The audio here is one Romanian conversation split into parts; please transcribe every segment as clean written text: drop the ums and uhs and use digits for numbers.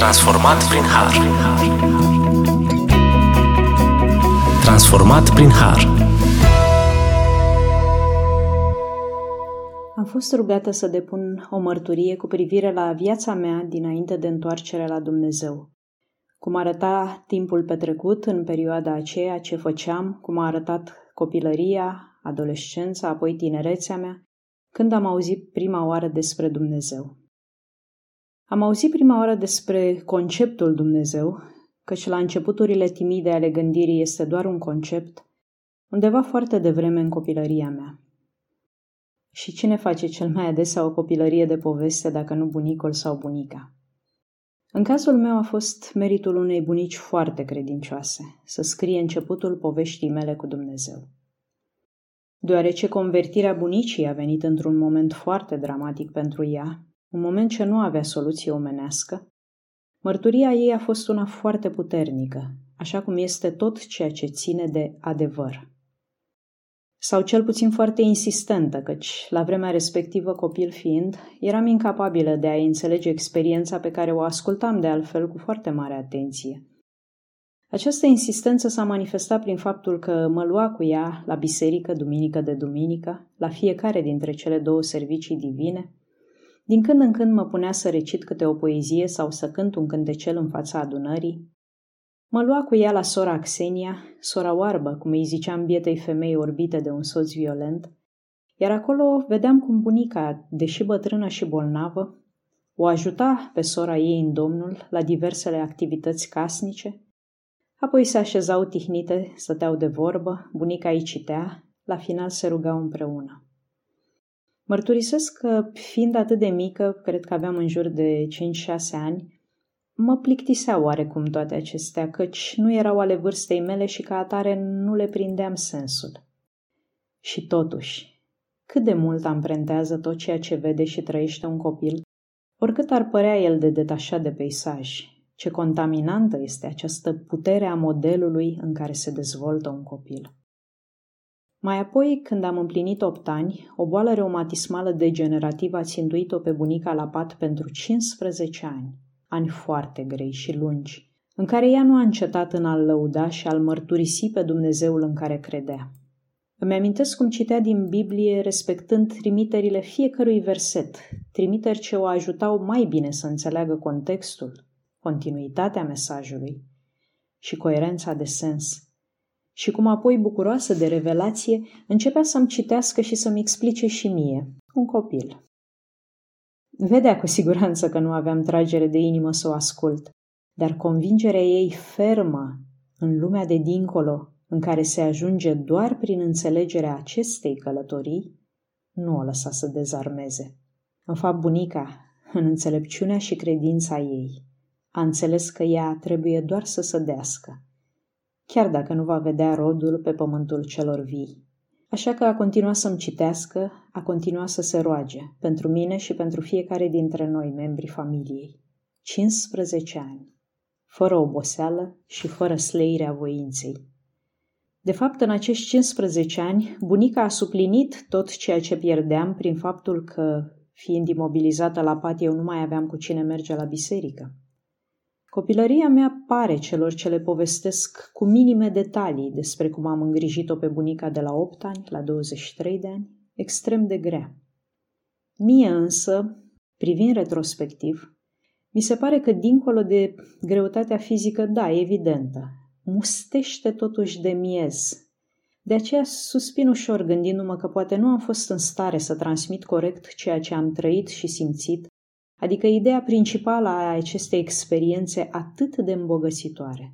Transformat prin har. Transformat prin har. Am fost rugată să depun o mărturie cu privire la viața mea dinainte de întoarcerea la Dumnezeu. Cum arăta timpul petrecut în perioada aceea, ce făceam, cum a arătat copilăria, adolescența, apoi tinerețea mea, când am auzit prima oară despre Dumnezeu. Am auzit prima oară despre conceptul Dumnezeu, căci la începuturile timide ale gândirii este doar un concept, undeva foarte devreme în copilăria mea. Și cine face cel mai adesea o copilărie de poveste dacă nu bunicul sau bunica? În cazul meu a fost meritul unei bunici foarte credincioase să scrie începutul poveștii mele cu Dumnezeu. Deoarece convertirea bunicii a venit într-un moment foarte dramatic pentru ea, un moment ce nu avea soluție omenească, mărturia ei a fost una foarte puternică, așa cum este tot ceea ce ține de adevăr. Sau cel puțin foarte insistentă, căci, la vremea respectivă, copil fiind, eram incapabilă de a înțelege experiența pe care o ascultam de altfel cu foarte mare atenție. Această insistență s-a manifestat prin faptul că mă lua cu ea la biserică, duminică de duminică, la fiecare dintre cele două servicii divine. Din când în când mă punea să recit câte o poezie sau să cânt un cântecel în fața adunării. Mă lua cu ea la sora Xenia, sora oarbă, cum îi ziceam bietei femei orbite de un soț violent, iar acolo vedeam cum bunica, deși bătrână și bolnavă, o ajuta pe sora ei în Domnul la diversele activități casnice, apoi se așezau tihnite, stăteau de vorbă, bunica îi citea, la final se rugau împreună. Mărturisesc că, fiind atât de mică, cred că aveam în jur de 5-6 ani, mă plictiseau oarecum toate acestea, căci nu erau ale vârstei mele și ca atare nu le prindeam sensul. Și totuși, cât de mult amprentează tot ceea ce vede și trăiește un copil, oricât ar părea el de detașat de peisaj, ce contaminantă este această putere a modelului în care se dezvoltă un copil. Mai apoi, când am împlinit 8 ani, o boală reumatismală degenerativă a țintuit-o pe bunica la pat pentru 15 ani foarte grei și lungi, în care ea nu a încetat în a-L lăuda și a-L mărturisi pe Dumnezeul în care credea. Îmi amintesc cum citea din Biblie respectând trimiterile fiecărui verset, trimiteri ce o ajutau mai bine să înțeleagă contextul, continuitatea mesajului și coerența de sens. Și cum apoi, bucuroasă de revelație, începea să-mi citească și să-mi explice și mie, un copil. Vedea cu siguranță că nu aveam tragere de inimă să o ascult, dar convingerea ei fermă în lumea de dincolo, în care se ajunge doar prin înțelegerea acestei călătorii, nu o lăsa să dezarmeze. În fapt, bunica, în înțelepciunea și credința ei, a înțeles că ea trebuie doar să sădească, chiar dacă nu va vedea rodul pe pământul celor vii. Așa că a continuat să-mi citească, a continuat să se roage, pentru mine și pentru fiecare dintre noi, membrii familiei. 15 ani, fără oboseală și fără sleirea voinței. De fapt, în acești 15 ani, bunica a suplinit tot ceea ce pierdeam prin faptul că, fiind imobilizată la pat, eu nu mai aveam cu cine merge la biserică. Copilăria mea pare celor ce le povestesc cu minime detalii despre cum am îngrijit-o pe bunica de la 8 ani la 23 de ani, extrem de grea. Mie însă, privind retrospectiv, mi se pare că dincolo de greutatea fizică, da, evidentă, mustește totuși de miez. De aceea suspin ușor gândindu-mă că poate nu am fost în stare să transmit corect ceea ce am trăit și simțit, adică ideea principală a acestei experiențe atât de îmbogățitoare.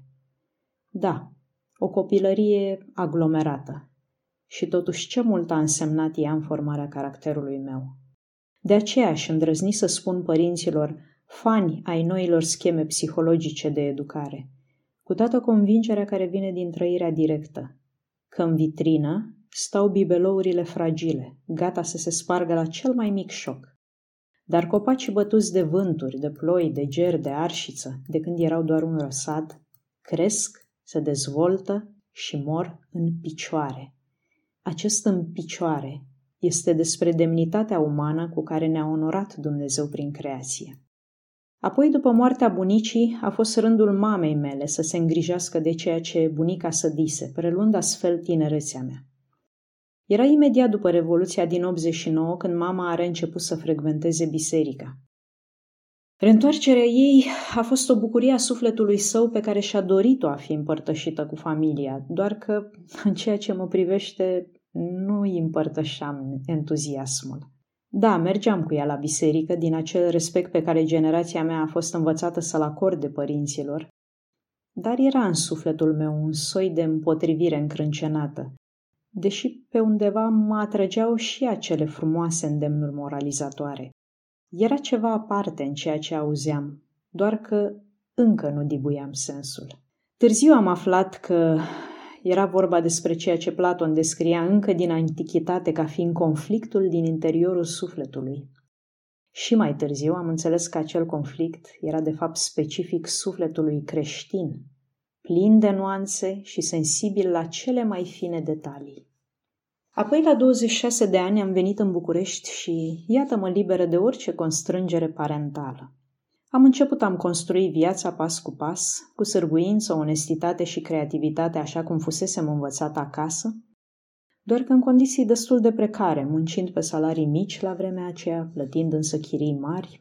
Da, o copilărie aglomerată și totuși ce mult a însemnat ea în formarea caracterului meu. De aceea aș îndrăzni să spun părinților, fani ai noilor scheme psihologice de educare, cu toată convingerea care vine din trăirea directă, că în vitrină stau bibelourile fragile, gata să se spargă la cel mai mic șoc. Dar copacii bătuți de vânturi, de ploi, de ger, de arșiță, de când erau doar un răsad, cresc, se dezvoltă și mor în picioare. Acest în picioare este despre demnitatea umană cu care ne-a onorat Dumnezeu prin creație. Apoi, după moartea bunicii, a fost rândul mamei mele să se îngrijească de ceea ce bunica sădise, preluând astfel tinerețea mea. Era imediat după Revoluția din 89, când mama a reînceput să frecventeze biserica. Reîntoarcerea ei a fost o bucurie a sufletului său pe care și-a dorit-o a fi împărtășită cu familia, doar că, în ceea ce mă privește, nu îi împărtășeam entuziasmul. Da, mergeam cu ea la biserică, din acel respect pe care generația mea a fost învățată să-l acorde părinților, dar era în sufletul meu un soi de împotrivire încrâncenată, deși pe undeva mă atrăgeau și acele frumoase îndemnuri moralizatoare. Era ceva aparte în ceea ce auzeam, doar că încă nu dibuiam sensul. Târziu am aflat că era vorba despre ceea ce Platon descria încă din antichitate ca fiind conflictul din interiorul sufletului. Și mai târziu am înțeles că acel conflict era de fapt specific sufletului creștin, plin de nuanțe și sensibil la cele mai fine detalii. Apoi, la 26 de ani, am venit în București și iată-mă liberă de orice constrângere parentală. Am construit viața pas cu pas, cu sârguință, onestitate și creativitate, așa cum fusesem învățat acasă, doar că în condiții destul de precare, muncind pe salarii mici la vremea aceea, plătind însă chirii mari,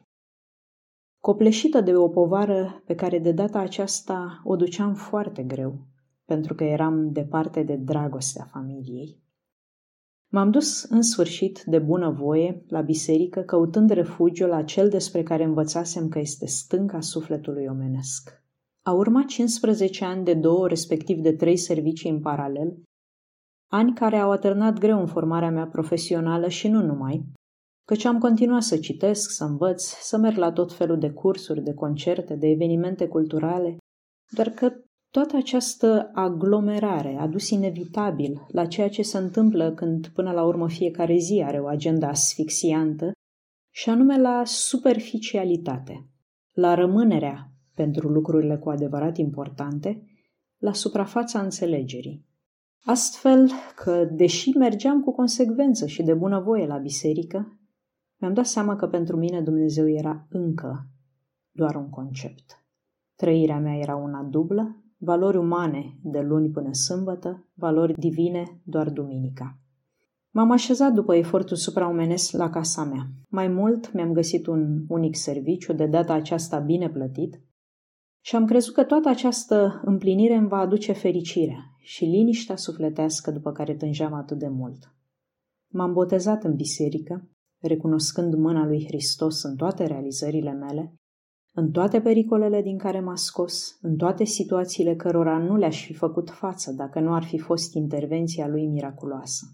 copleșită de o povară pe care de data aceasta o duceam foarte greu, pentru că eram departe de dragostea familiei. M-am dus în sfârșit de bună voie la biserică, căutând refugiul acel despre care învățasem că este stânca sufletului omenesc. Au urmat 15 ani de 2, respectiv de 3 servicii în paralel, ani care au atârnat greu în formarea mea profesională și nu numai, căci am continuat să citesc, să învăț, să merg la tot felul de cursuri, de concerte, de evenimente culturale, doar că toată această aglomerare a dus inevitabil la ceea ce se întâmplă când până la urmă fiecare zi are o agendă asfixiantă, și anume la superficialitate, la rămânerea pentru lucrurile cu adevărat importante, la suprafața înțelegerii. Astfel că, deși mergeam cu consecvență și de bunăvoie la biserică, mi-am dat seama că pentru mine Dumnezeu era încă doar un concept. Trăirea mea era una dublă, valori umane de luni până sâmbătă, valori divine doar duminica. M-am așezat după efortul supraomenesc la casa mea. Mai mult, mi-am găsit un unic serviciu, de data aceasta bine plătit, și am crezut că toată această împlinire îmi va aduce fericirea și liniștea sufletească după care tângeam atât de mult. M-am botezat în biserică, recunoscând mâna lui Hristos în toate realizările mele, în toate pericolele din care m-a scos, în toate situațiile cărora nu le-aș fi făcut față dacă nu ar fi fost intervenția lui miraculoasă.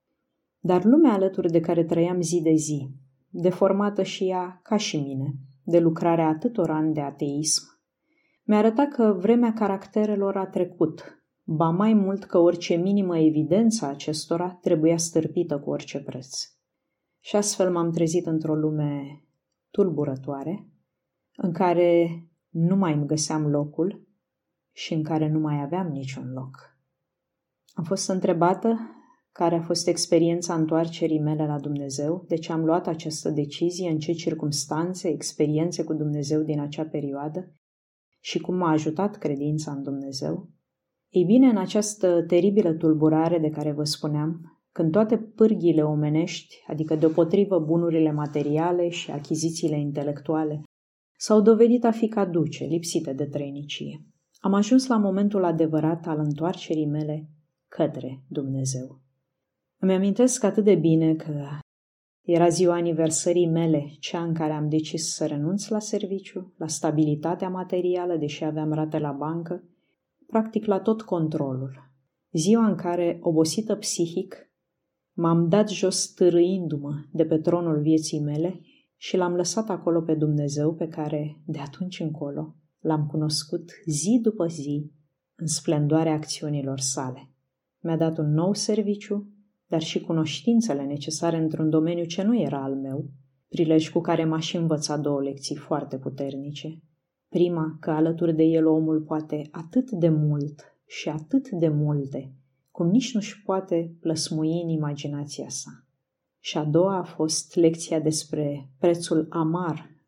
Dar lumea alături de care trăiam zi de zi, deformată și ea ca și mine, de lucrarea atâtor ani de ateism, mi-a arătat că vremea caracterelor a trecut, ba mai mult că orice minimă evidență a acestora trebuia stârpită cu orice preț. Și astfel m-am trezit într-o lume tulburătoare, în care nu mai îmi găseam locul și în care nu mai aveam niciun loc. Am fost întrebată care a fost experiența întoarcerii mele la Dumnezeu, de ce am luat această decizie, în ce circumstanțe, experiențe cu Dumnezeu din acea perioadă și cum m-a ajutat credința în Dumnezeu. Ei bine, în această teribilă tulburare de care vă spuneam, când toate pârghiile omenești, adică deopotrivă bunurile materiale și achizițiile intelectuale, s-au dovedit a fi caduce, lipsite de trăinicie, am ajuns la momentul adevărat al întoarcerii mele către Dumnezeu. Îmi amintesc atât de bine că era ziua aniversării mele, cea în care am decis să renunț la serviciu, la stabilitatea materială, deși aveam rate la bancă, practic la tot controlul. Ziua în care, obosită psihic, m-am dat jos târâindu-mă de pe tronul vieții mele și l-am lăsat acolo pe Dumnezeu pe care, de atunci încolo, l-am cunoscut zi după zi în splendoarea acțiunilor sale. Mi-a dat un nou serviciu, dar și cunoștințele necesare într-un domeniu ce nu era al meu, prilej cu care m-a și învățat 2 lecții foarte puternice. Prima, că alături de el omul poate atât de mult și atât de multe, cum nici nu-și poate plăsmui în imaginația sa. Și a doua a fost lecția despre prețul amar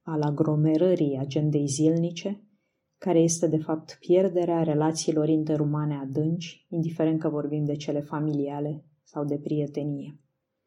al aglomerării agendei zilnice, care este de fapt pierderea relațiilor interumane adânci, indiferent că vorbim de cele familiale sau de prietenie.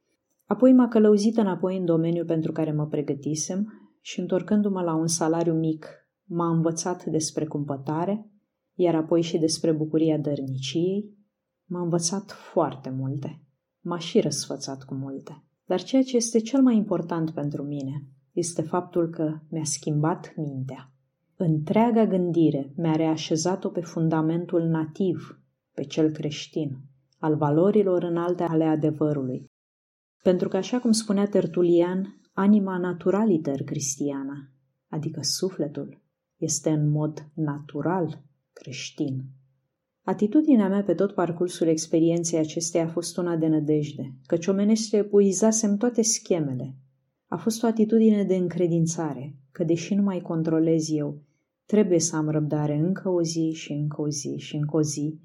Apoi m-a călăuzit înapoi în domeniul pentru care mă pregătisem și, întorcându-mă la un salariu mic, m-a învățat despre cumpătare, iar apoi și despre bucuria dărniciei. M-a învățat foarte multe. M-a și răsfățat cu multe. Dar ceea ce este cel mai important pentru mine este faptul că mi-a schimbat mintea. Întreaga gândire mi-a reașezat-o pe fundamentul nativ, pe cel creștin, al valorilor înalte ale adevărului. Pentru că, așa cum spunea Tertulian, anima naturaliter Christiana, adică sufletul, este în mod natural creștin. Atitudinea mea pe tot parcursul experienței acesteia a fost una de nădejde, căci omenește epuizasem toate schemele. A fost o atitudine de încredințare, că deși nu mai controlez eu, trebuie să am răbdare încă o zi și încă o zi și încă o zi,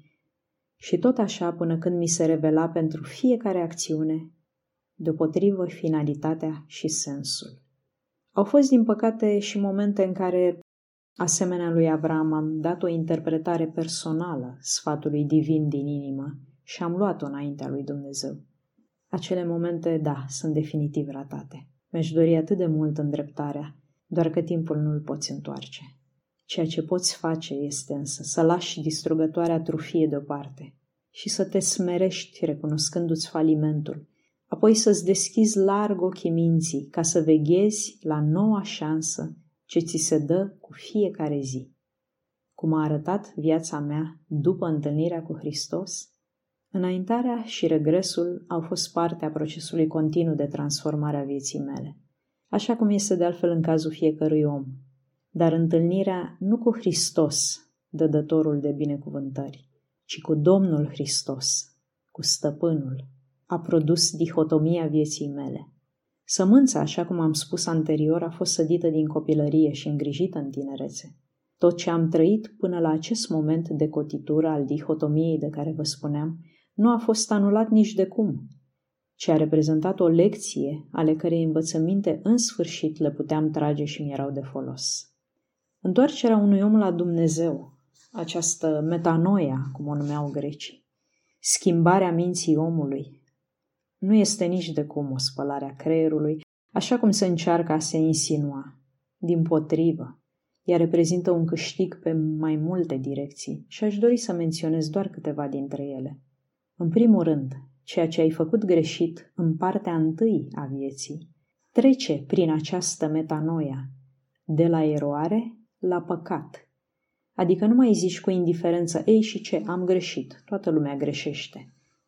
și tot așa până când mi se revela pentru fiecare acțiune, deopotrivă finalitatea și sensul. Au fost, din păcate, și momente în care, asemenea lui Avram, am dat o interpretare personală sfatului divin din inimă și am luat-o înaintea lui Dumnezeu. Acele momente, da, sunt definitiv ratate. Mi-aș dori atât de mult îndreptarea, doar că timpul nu-l poți întoarce. Ceea ce poți face este însă să lași distrugătoarea trufie deoparte și să te smerești recunoscându-ți falimentul, apoi să-ți deschizi larg ochii minții ca să veghezi la noua șansă ce ți se dă cu fiecare zi. Cum a arătat viața mea după întâlnirea cu Hristos, înaintarea și regresul au fost parte a procesului continuu de transformare a vieții mele, așa cum este de altfel în cazul fiecărui om. Dar întâlnirea nu cu Hristos, dădătorul de binecuvântări, ci cu Domnul Hristos, cu Stăpânul, a produs dihotomia vieții mele. Sămânța, așa cum am spus anterior, a fost sădită din copilărie și îngrijită în tinerețe. Tot ce am trăit până la acest moment de cotitură al dihotomiei de care vă spuneam, nu a fost anulat nici de cum, ci a reprezentat o lecție ale cărei învățăminte în sfârșit le puteam trage și mi erau de folos. Întoarcerea unui om la Dumnezeu, această metanoia, cum o numeau grecii, schimbarea minții omului, nu este nici de cum o spălare a creierului, așa cum se încearcă a se insinua. Dimpotrivă, ea reprezintă un câștig pe mai multe direcții și aș dori să menționez doar câteva dintre ele. În primul rând, ceea ce ai făcut greșit în partea întâi a vieții trece prin această metanoia, de la eroare la păcat. Adică nu mai zici cu indiferență, ei și ce, am greșit, toată lumea greșește.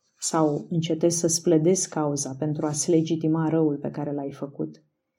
Sau încetezi să-ți pledezi cauza pentru a-ți legitima răul pe care l-ai făcut,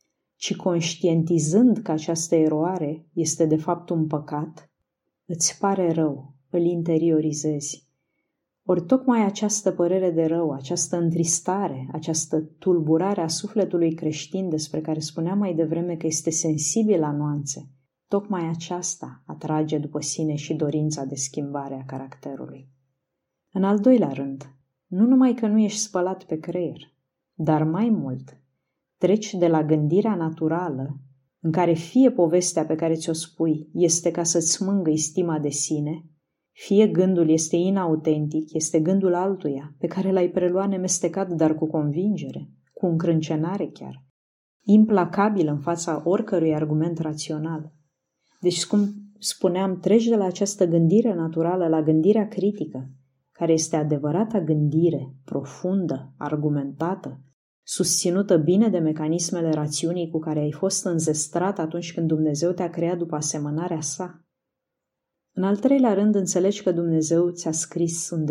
ci conștientizând că această eroare este de fapt un păcat, îți pare rău, îl interiorizezi. Ori tocmai această părere de rău, această întristare, această tulburare a sufletului creștin despre care spuneam mai devreme că este sensibil la nuanțe, tocmai aceasta atrage după sine și dorința de schimbare a caracterului. În al doilea rând, nu numai că nu ești spălat pe creier, dar mai mult, treci de la gândirea naturală, în care fie povestea pe care ți-o spui este ca să-ți mângâi stima de sine, fie gândul este inautentic, este gândul altuia, pe care l-ai preluat nemestecat, dar cu convingere, cu încrâncenare chiar, implacabil în fața oricărui argument rațional. Deci, cum spuneam, treci de la această gândire naturală la gândirea critică, care este adevărata gândire, profundă, argumentată, susținută bine de mecanismele rațiunii cu care ai fost înzestrat atunci când Dumnezeu te-a creat după asemănarea sa. În al treilea rând, înțelegi că Dumnezeu ți-a scris un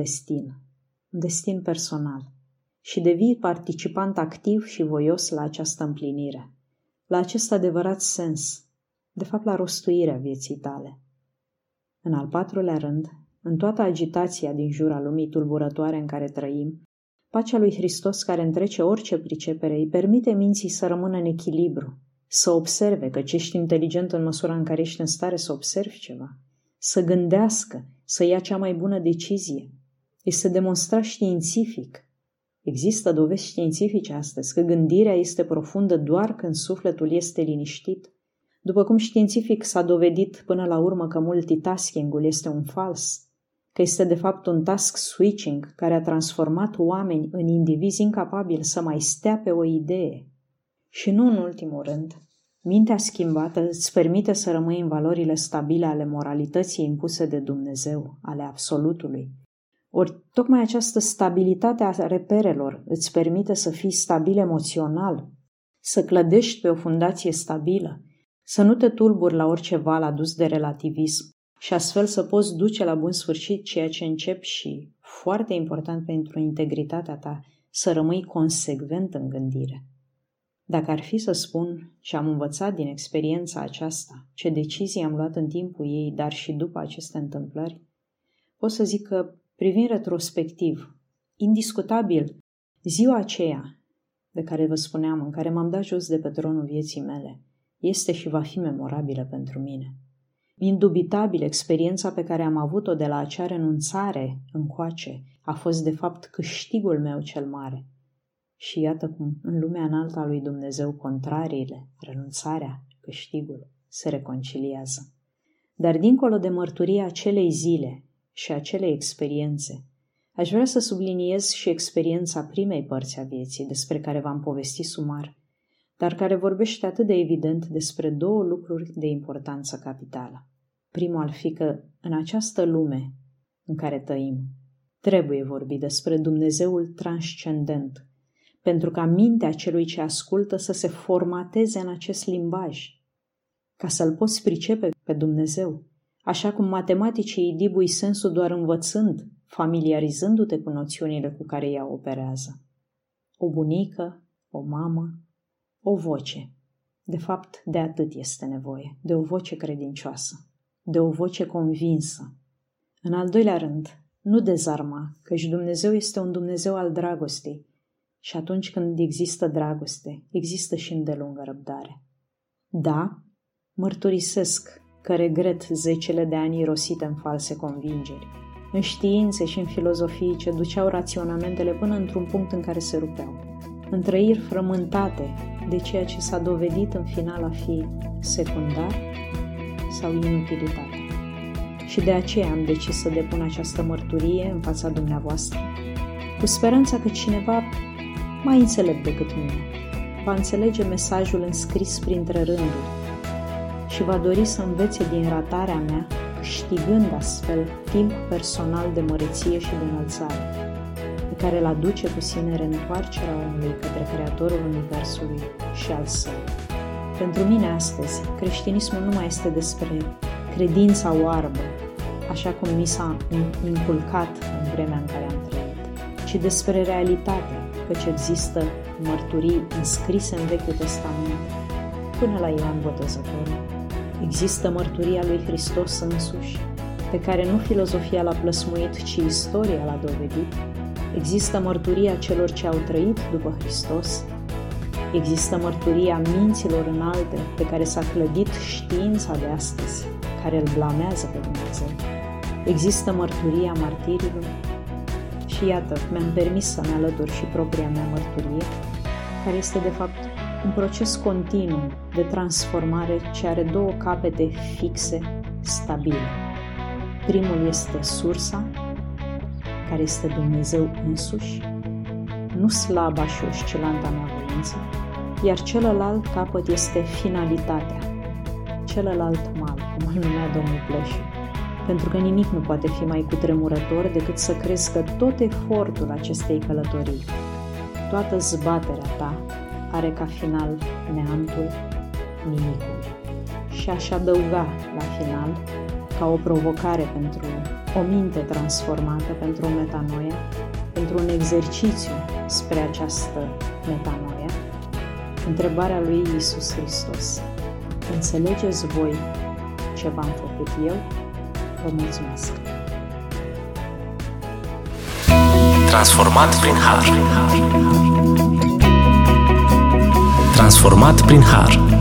destin personal, și devii participant activ și voios la această împlinire, la acest adevărat sens, de fapt la rostuirea vieții tale. În al patrulea rând, în toată agitația din jurul lumii tulburătoare în care trăim, pacea lui Hristos care întrece orice pricepere îi permite minții să rămână în echilibru, să observe, căci ești inteligent în măsura în care ești în stare să observi ceva, să gândească, să ia cea mai bună decizie. Este demonstrat științific. Există dovezi științifice astăzi că gândirea este profundă doar când sufletul este liniștit, După cum științific s-a dovedit până la urmă că multitasking-ul este un fals, că este de fapt un task switching care a transformat oameni în indivizi incapabili să mai stea pe o idee. Și nu în ultimul rând, mintea schimbată îți permite să rămâi în valorile stabile ale moralității impuse de Dumnezeu, ale absolutului. Ori tocmai această stabilitate a reperelor îți permite să fii stabil emoțional, să clădești pe o fundație stabilă, să nu te tulburi la orice val adus de relativism și astfel să poți duce la bun sfârșit ceea ce începi și, foarte important pentru integritatea ta, să rămâi consecvent în gândire. Dacă ar fi să spun ce am învățat din experiența aceasta, ce decizii am luat în timpul ei, dar și după aceste întâmplări, pot să zic că, privind retrospectiv, indiscutabil, ziua aceea de care vă spuneam, în care m-am dat jos de pe tronul vieții mele, este și va fi memorabilă pentru mine. Indubitabil, experiența pe care am avut-o de la acea renunțare încoace a fost de fapt câștigul meu cel mare. Și iată cum, în lumea înaltă a lui Dumnezeu, contrariile, renunțarea, câștigul, se reconciliază. Dar dincolo de mărturia acelei zile și acelei experiențe, aș vrea să subliniez și experiența primei părți a vieții, despre care v-am povestit sumar, dar care vorbește atât de evident despre două lucruri de importanță capitală. Primul ar fi că, în această lume în care trăim, trebuie vorbit despre Dumnezeul transcendent, pentru ca mintea celui ce ascultă să se formateze în acest limbaj, ca să-L poți pricepe pe Dumnezeu, așa cum matematicii îi dibui sensul doar învățând, familiarizându-te cu noțiunile cu care ea operează. O bunică, o mamă, o voce. De fapt, de atât este nevoie, de o voce credincioasă, de o voce convinsă. În al doilea rând, nu dezarma, căci Dumnezeu este un Dumnezeu al dragostei și atunci când există dragoste, există și îndelungă răbdare. Da, mărturisesc că regret zecile de ani irosite în false convingeri, în științe și în filozofii ce duceau raționamentele până într-un punct în care se rupeau, în trăiri frământate de ceea ce s-a dovedit în final a fi secundar sau inutilitate. Și de aceea am decis să depun această mărturie în fața dumneavoastră, cu speranța că cineva mai înțelept decât mine va înțelege mesajul înscris printre rânduri și va dori să învețe din ratarea mea, câștigând astfel timp personal de măreție și de înălțare, pe care îl aduce cu sine reîntoarcerea omului către Creatorul Universului și al său. Pentru mine astăzi, creștinismul nu mai este despre credința oarbă, așa cum mi s-a inculcat în vremea în care am trăit, ci despre realitate, căci există mărturii înscrise în Vechiul Testament, până la Ioan Botezătorul. Există mărturia lui Hristos însuși, pe care nu filozofia l-a plăsmuit, ci istoria l-a dovedit. Există mărturia celor ce au trăit după Hristos. Există mărturia minților înalte pe care s-a clădit știința de astăzi, care îl blamează pe Dumnezeu. Există mărturia martirilor. Și iată, mi-am permis să-mi alătur și propria mea mărturie, care este de fapt un proces continuu de transformare ce are două capete fixe, stabile. Primul este sursa, care este Dumnezeu însuși, nu slaba și oscilanta mea voință, iar celălalt capăt este finalitatea, celălalt mal, cum îl numea domnul Pleșu, pentru că nimic nu poate fi mai cutremurător decât să crezi că tot efortul acestei călătorii, toată zbaterea ta, are ca final neamtul, nimicul. Și aș adăuga la final, ca o provocare pentru o minte transformată, pentru o metanoia, pentru un exercițiu spre această metanoia, întrebarea lui Iisus Hristos. Înțelegeți voi ce v-am făcut eu? Vă mulțumesc! Transformat prin har. Transformat prin har.